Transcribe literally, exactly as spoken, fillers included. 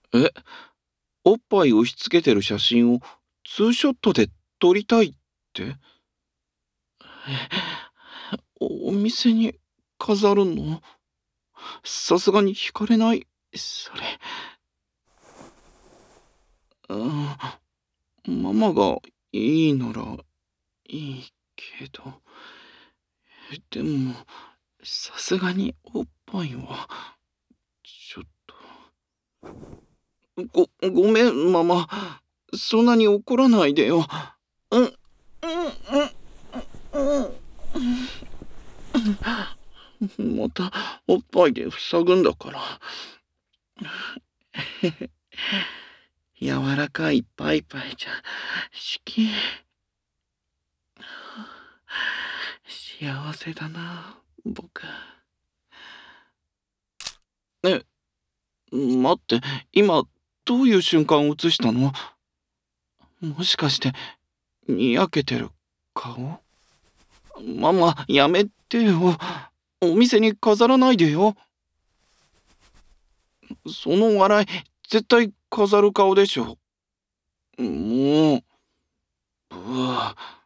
え、おっぱい押し付けてる写真をツーショットで撮りたいって？おお店に飾るの？さすがに惹かれない？それ。うん、ママがいいならいいけど。でも、さすがにおっぱいは、ちょっと。ご、ごめん、ママ。そんなに怒らないでよ。うん、うん、うん、うん。また、おっぱいで塞ぐんだから。柔らかいパイパイじゃ、好き。幸せだな、僕。え、待って、今、どういう瞬間を映したの？もしかして、にやけてる顔？ママ、やめてよ。お店に飾らないでよ。その笑い、絶対飾る顔でしょ。もう、うわ。